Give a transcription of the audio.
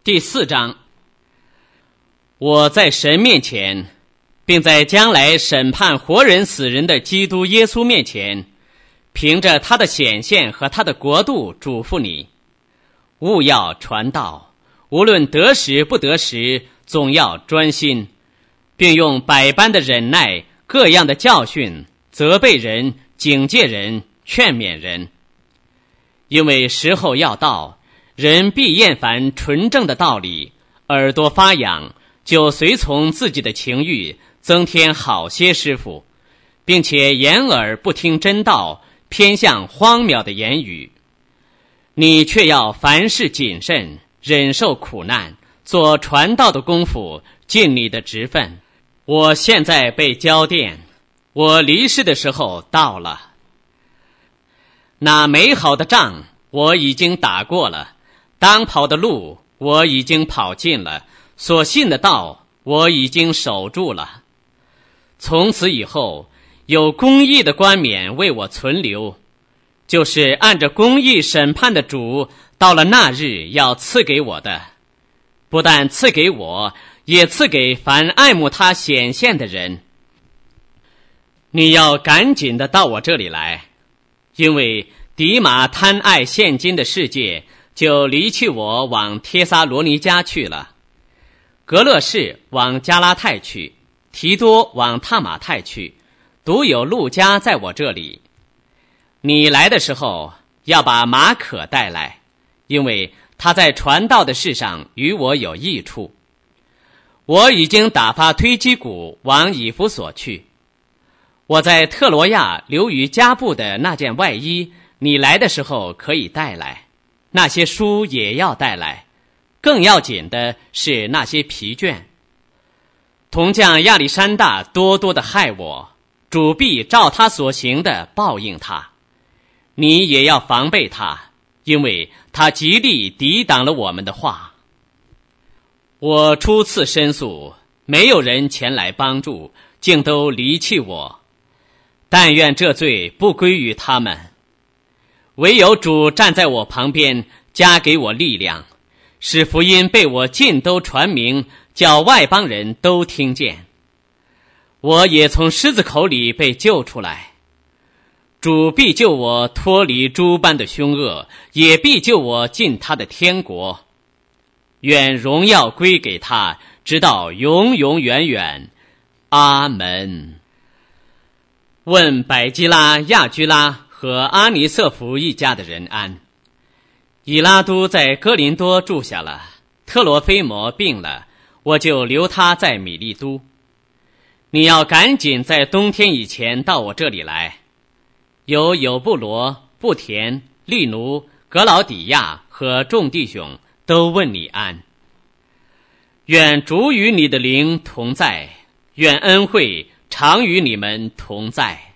第4章，我在神面前，并在将来审判活人死人的基督耶稣面前，凭着他的显现和他的国度嘱咐你，务要传道，无论得时不得时，总要专心，并用百般的忍耐，各样的教训，责备人，警戒人，劝勉人。因为时候要到，人必厌烦纯正的道理，耳朵发痒，就随从自己的情欲，增添好些师傅，并且掩耳不听真道，偏向荒谬的言语。你却要凡事谨慎，忍受苦难，做传道的功夫，尽你的职分。我现在被交奠，我离世的时候到了。那美好的仗我已经打过了，当跑的路我已经跑尽了，所信的道我已经守住了。从此以后，有公义的冠冕为我存留，就是按着公义审判的主到了那日要赐给我的，不但赐给我，也赐给凡爱慕他显现的人。你要赶紧的到我这里来，因为迪马贪爱现今的世界，就离弃我往帖撒罗尼迦去了。格勒士往加拉太去，提多往塔马太去，独有路加在我这里。你来的时候要把马可带来，因为他在传道的事上与我有益处。我已经打发推基古往以弗所去。我在特罗亚留于加布的那件外衣，你来的时候可以带来，那些书也要带来，更要紧的是那些皮卷。铜匠亚历山大多多的害我，主必照他所行的报应他。你也要防备他，因为他极力抵挡了我们的话。我初次申诉，没有人前来帮助，竟都离弃我。但愿这罪不归于他们，唯有主站在我旁边，加给我力量，使福音被我尽都传明，叫外邦人都听见。我也从狮子口里被救出来。主必救我脱离诸般的凶恶，也必救我进他的天国。愿荣耀归给他，直到永永远远。阿门。问百基拉、亚居拉和阿尼瑟弗一家的人安。以拉都在哥林多住下了，特罗菲摩病了，我就留他在米利都。你要赶紧在冬天以前到我这里来。有布罗、布田、利奴、格劳底亚和众弟兄都问你安。愿主与你的灵同在，愿恩惠常与你们同在。